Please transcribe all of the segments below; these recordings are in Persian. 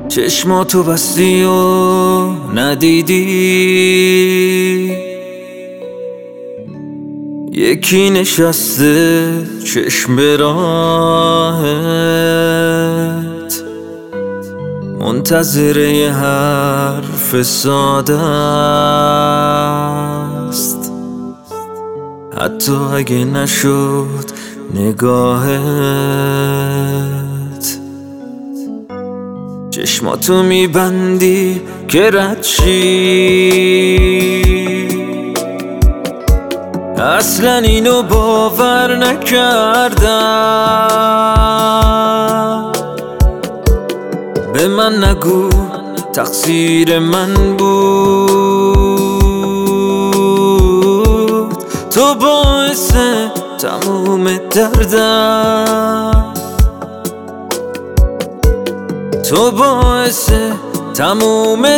چشماتو بستی و ندیدی یکی نشسته چشم به راهت منتظر یه حرف ساده است، حتی اگه نشد نگاهت. چشماتو میبندی که رد شی، اصلا اینو باور نکردم. به من نگو تقصیر من بود، تو باعث تموم دردم، تو باعث تموم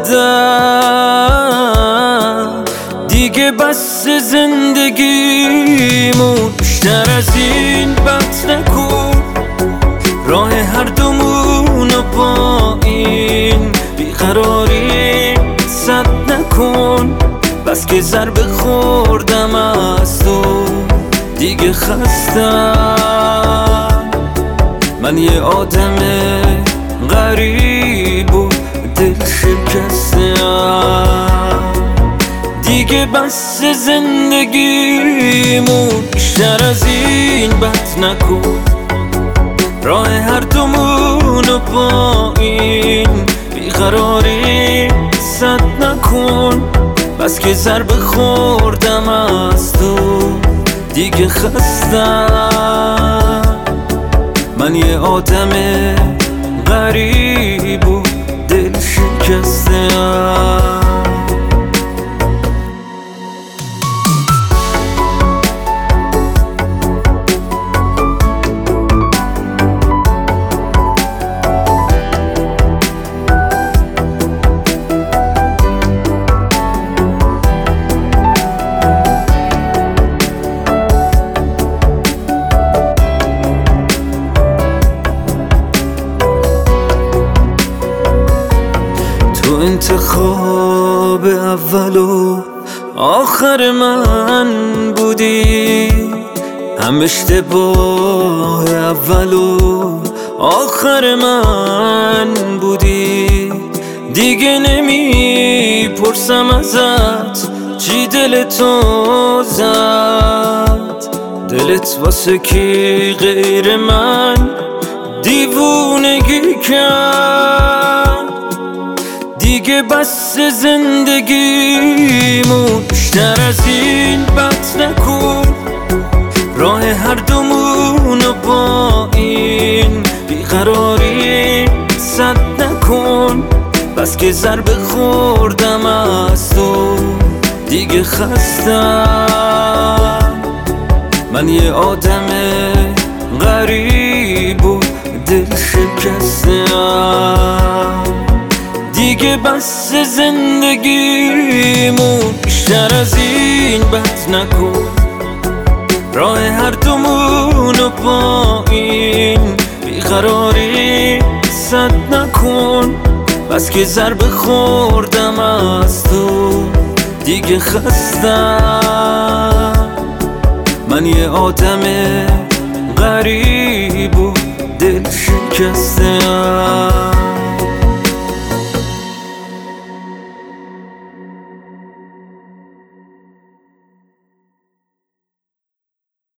دردم. دیگه بس زندگیمون بیشتر از این بد نکن، راه هر دومونو با این بیقراری سد نکن. بس که ضربه خوردم از تو دیگه خستم، من یه آدم غریب و دل شکستم. دیگه بس زندگیمون بیشتر از این بد نکن، راه هر دومونو با این بیقراری سد نکن. بس که ضربه خوردم از تو دیگه خستم، من یه آدم غریب و دل شکستم. تو انتخاب اول و آخر من بودی، هم اشتباه اول و آخر من بودی. دیگه نمیپرسم ازت چی دلتو زد، دلت واسه کی غیر من دیوونگی کرد. دیگه بس زندگیمون بیشتر از این بد نکن، راه هر دومونو با این بیقراری سد نکن. بس که ضربه خوردم از تو دیگه خستم، من یه آدم غریب و دل شکستم. دیگه بس زندگیمون بیشتر از این بد نکن، راه هر دومونو با این بیقراری سد نکن. بس که ضربه خوردم از تو دیگه خستم، من یه آدم غریب و دل شکستم.